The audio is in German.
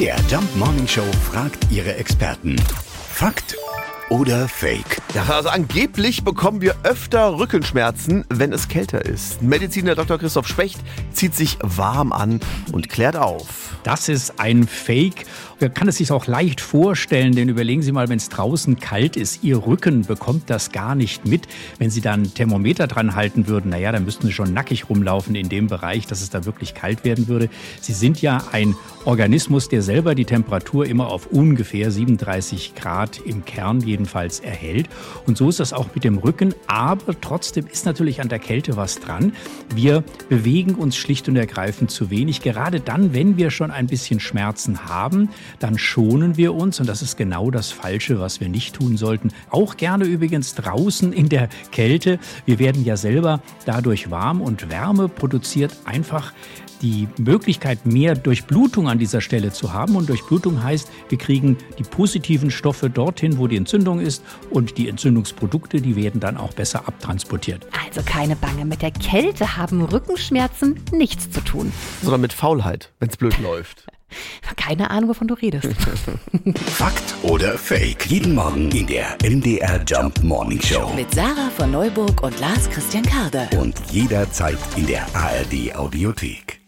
der Jump Morning Show fragt ihre Experten. Fakt oder Fake? Ja, also angeblich bekommen wir öfter Rückenschmerzen, wenn es kälter ist. Mediziner Dr. Christoph Specht zieht sich warm an und klärt auf. Das ist ein Fake. Man kann es sich auch leicht vorstellen, denn überlegen Sie mal, wenn es draußen kalt ist, Ihr Rücken bekommt das gar nicht mit. Wenn Sie da ein Thermometer dran halten würden, dann müssten Sie schon nackig rumlaufen in dem Bereich, dass es da wirklich kalt werden würde. Sie sind ja ein Organismus, der selber die Temperatur immer auf ungefähr 37 Grad im Kern jedenfalls erhält. Und so ist das auch mit dem Rücken. Aber trotzdem ist natürlich an der Kälte was dran. Wir bewegen uns schlicht und ergreifend zu wenig. Gerade dann, wenn wir schon ein bisschen Schmerzen haben, dann schonen wir uns. Und das ist genau das Falsche, was wir nicht tun sollten. Auch gerne übrigens draußen in der Kälte. Wir werden ja selber dadurch warm und Wärme produziert einfach die Möglichkeit, mehr Durchblutung an dieser Stelle zu haben. Und Durchblutung heißt, wir kriegen die positiven Stoffe dorthin, wo die Entzündung ist. Und die Entzündungsprodukte, die werden dann auch besser abtransportiert. Also keine Bange, mit der Kälte haben Rückenschmerzen nichts zu tun. Sondern mit Faulheit, wenn es blöd läuft. Keine Ahnung, wovon du redest. Fakt oder Fake? Jeden Morgen in der MDR Jump Morning Show. Mit Sarah von Neuburg und Lars Christian Karde. Und jederzeit in der ARD Audiothek.